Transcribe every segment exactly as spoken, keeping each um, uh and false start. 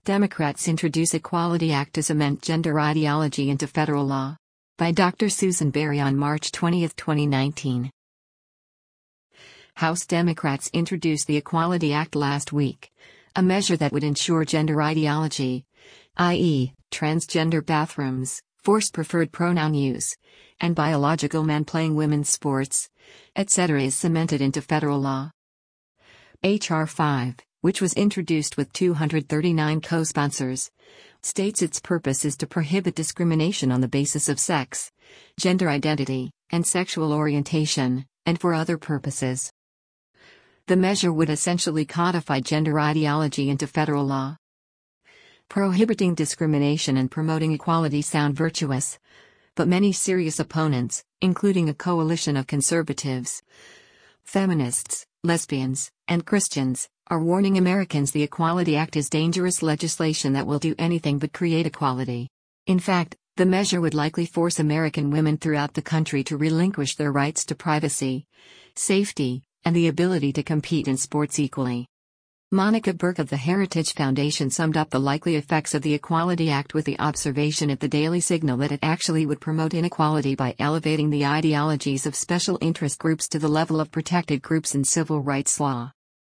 Democrats introduce Equality Act to cement gender ideology into federal law. By Doctor Susan Berry on March twentieth, twenty nineteen. House Democrats introduced the Equality Act last week, a measure that would ensure gender ideology, that is, transgender bathrooms, forced preferred pronoun use, and biological men playing women's sports, et cetera is cemented into federal law. H R five, which was introduced with two hundred thirty-nine co-sponsors, states its purpose is to prohibit discrimination on the basis of sex, gender identity, and sexual orientation, and for other purposes. The measure would essentially codify gender ideology into federal law. Prohibiting discrimination and promoting equality sound virtuous, but many serious opponents, including a coalition of conservatives, feminists, lesbians, and Christians, are warning Americans the Equality Act is dangerous legislation that will do anything but create equality. In fact, the measure would likely force American women throughout the country to relinquish their rights to privacy, safety, and the ability to compete in sports equally. Monica Burke of the Heritage Foundation summed up the likely effects of the Equality Act with the observation at the Daily Signal that it actually would promote inequality by elevating the ideologies of special interest groups to the level of protected groups in civil rights law.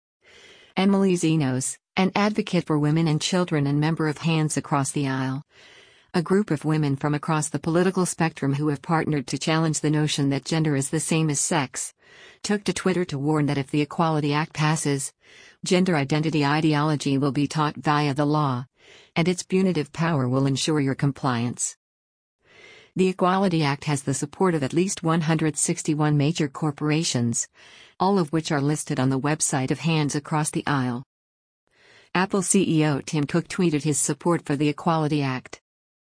Emily Zenos, an advocate for women and children and member of Hands Across the Aisle, a group of women from across the political spectrum who have partnered to challenge the notion that gender is the same as sex, took to Twitter to warn that if the Equality Act passes, gender identity ideology will be taught via the law, and its punitive power will ensure your compliance. The Equality Act has the support of at least one hundred sixty-one major corporations, all of which are listed on the website of Hands Across the Aisle. Apple C E O Tim Cook tweeted his support for the Equality Act.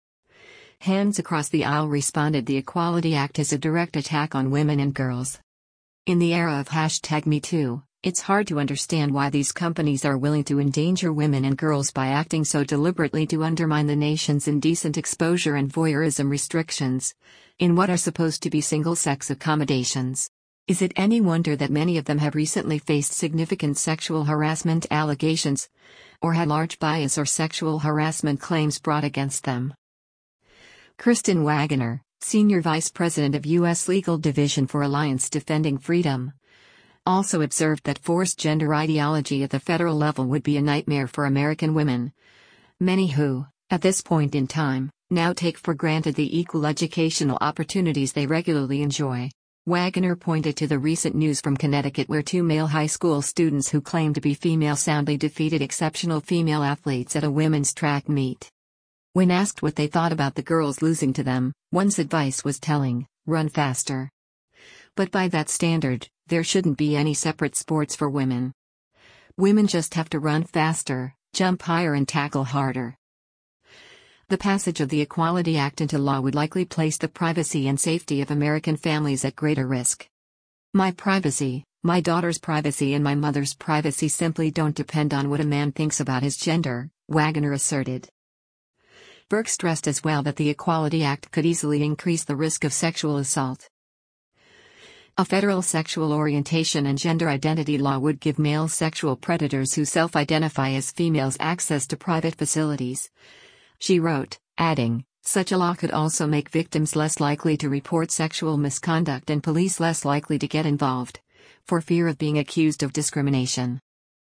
Hands Across the Aisle responded, "The Equality Act is a direct attack on women and girls. In the era of hashtag MeToo, it's hard to understand why these companies are willing to endanger women and girls by acting so deliberately to undermine the nation's indecent exposure and voyeurism restrictions, in what are supposed to be single-sex accommodations. Is it any wonder that many of them have recently faced significant sexual harassment allegations, or had large bias or sexual harassment claims brought against them?" Kristen Waggoner, Senior Vice President of U S Legal Division for Alliance Defending Freedom, also observed that forced gender ideology at the federal level would be a nightmare for American women, many who, at this point in time, now take for granted the equal educational opportunities they regularly enjoy. Waggoner pointed to the recent news from Connecticut where two male high school students who claimed to be female soundly defeated exceptional female athletes at a women's track meet. When asked what they thought about the girls losing to them, one's advice was telling: run faster. But by that standard, there shouldn't be any separate sports for women. Women just have to run faster, jump higher and tackle harder. The passage of the Equality Act into law would likely place the privacy and safety of American families at greater risk. "My privacy, my daughter's privacy and my mother's privacy simply don't depend on what a man thinks about his gender," Waggoner asserted. Burke stressed as well that the Equality Act could easily increase the risk of sexual assault. A federal sexual orientation and gender identity law would give male sexual predators who self-identify as females access to private facilities, she wrote, adding, "Such a law could also make victims less likely to report sexual misconduct and police less likely to get involved, for fear of being accused of discrimination."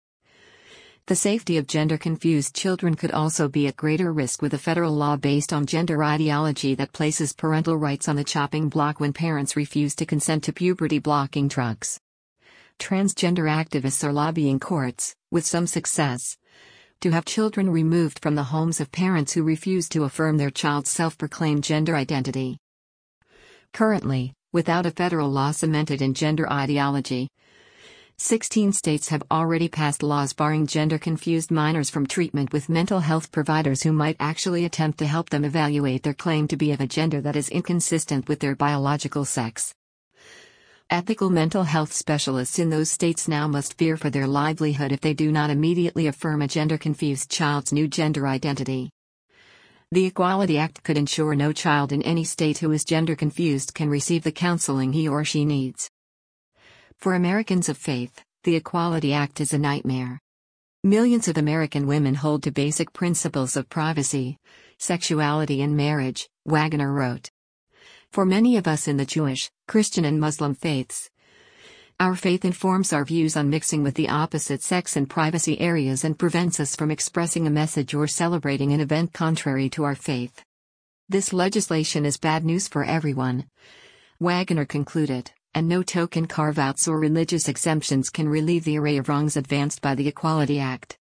The safety of gender-confused children could also be at greater risk with a federal law based on gender ideology that places parental rights on the chopping block when parents refuse to consent to puberty-blocking drugs. Transgender activists are lobbying courts, with some success, to have children removed from the homes of parents who refuse to affirm their child's self-proclaimed gender identity. Currently, without a federal law cemented in gender ideology, sixteen states have already passed laws barring gender-confused minors from treatment with mental health providers who might actually attempt to help them evaluate their claim to be of a gender that is inconsistent with their biological sex. Ethical mental health specialists in those states now must fear for their livelihood if they do not immediately affirm a gender-confused child's new gender identity. The Equality Act could ensure no child in any state who is gender-confused can receive the counseling he or she needs. For Americans of faith, the Equality Act is a nightmare. Millions of American women hold to basic principles of privacy, sexuality and marriage, Waggoner wrote. For many of us in the Jewish, Christian and Muslim faiths, our faith informs our views on mixing with the opposite sex in privacy areas and prevents us from expressing a message or celebrating an event contrary to our faith. This legislation is bad news for everyone, Waggoner concluded, and no token carve-outs or religious exemptions can relieve the array of wrongs advanced by the Equality Act.